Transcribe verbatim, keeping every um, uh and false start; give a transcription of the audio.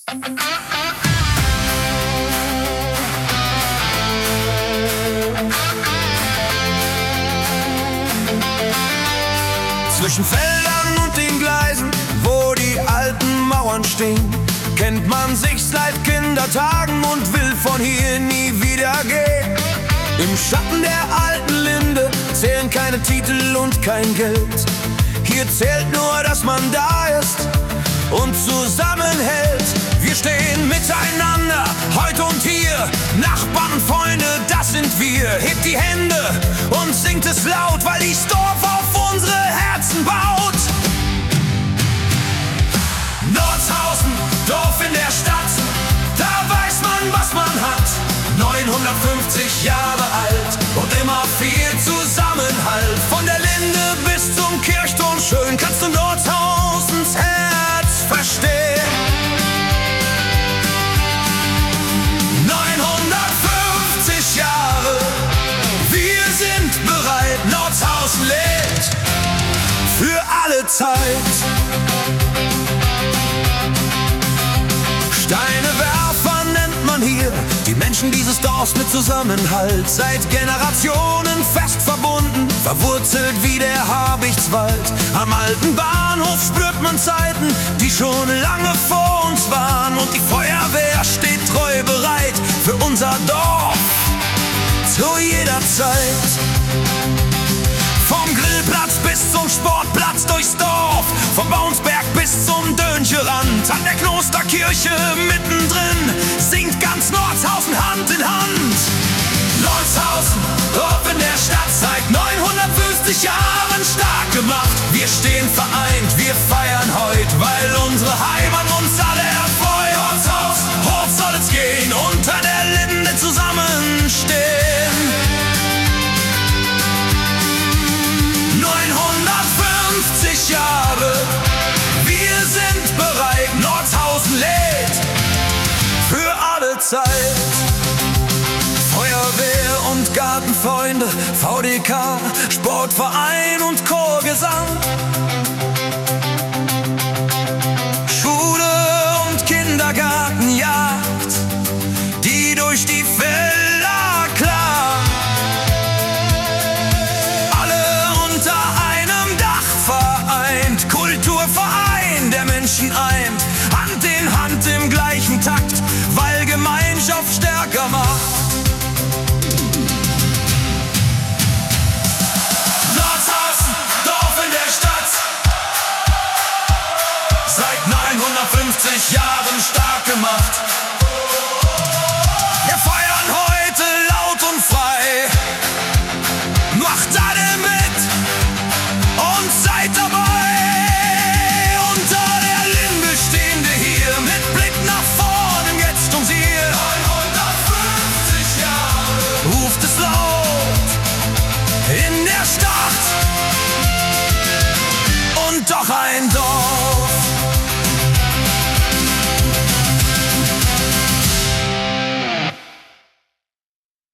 Zwischen Feldern und den Gleisen, wo die alten Mauern stehen, kennt man sich seit Kindertagen und will von hier nie wieder gehen. Im Schatten der alten Linde zählen keine Titel und kein Geld. Hier zählt nur, dass man da ist und zusammenhält. Wir stehen miteinander, heute und hier. Nachbarn, Freunde, das sind wir. Hebt die Hände und singt es laut, weil dies Dorf auf unsere Herzen baut. Nordhausen, Dorf in der Stadt, da weiß man, was man hat. neunhundertfünfzig Jahre alt und immer viel Zusammenhalt. Von der Linde bis zum Kirchturm schön kannst du Nordhausens Herz verstehen. neunhundertfünfzig Jahre, wir sind bereit, Nordhausen lebt für alle Zeit. Steinewerfer nennt man hier die Menschen dieses Dorfs mit Zusammenhalt. Seit Generationen fest verbunden, verwurzelt wie der Habichtswald. Am alten Bahnhof spürt man Zeiten, die schon lange vor uns waren. Und die Feuerwehr steht treu bereit für unser Dorf zu jeder Zeit. Vom Grillplatz bis zum Sportplatz durchs Dorf, vom Baunsberg bis zum Döncherand. An der Klosterkirche mittendrin singt ganz Nordhausen Hand in Hand. Nordhausen, Dorf in der Stadt, seit neunhundertfünfzig Jahren stark gemacht. Wir stehen vereint, wir feiern heut, weil unsere Heimat uns alle erfreut. Nordhausen, hoch soll es gehen, unter der Linde zusammenstehen. neunhundertfünfzig Jahre, wir sind bereit, Nordhausen lädt für alle Zeit. Feuerwehr und Gartenfreunde, V D K, Sportverein und Chorgesang. Schule und Kindergartenjagd, die durch die Felder klagt. Kulturverein, der Menschen eint, Hand in Hand im gleichen Takt, weil Gemeinschaft stärker macht. Nordhausen, Dorf in der Stadt, seit neunhundertfünfzig Jahren stark gemacht. Wir feiern heute laut und frei, macht alle mit und seid dabei. Ruft es laut in der Stadt und doch ein Dorf.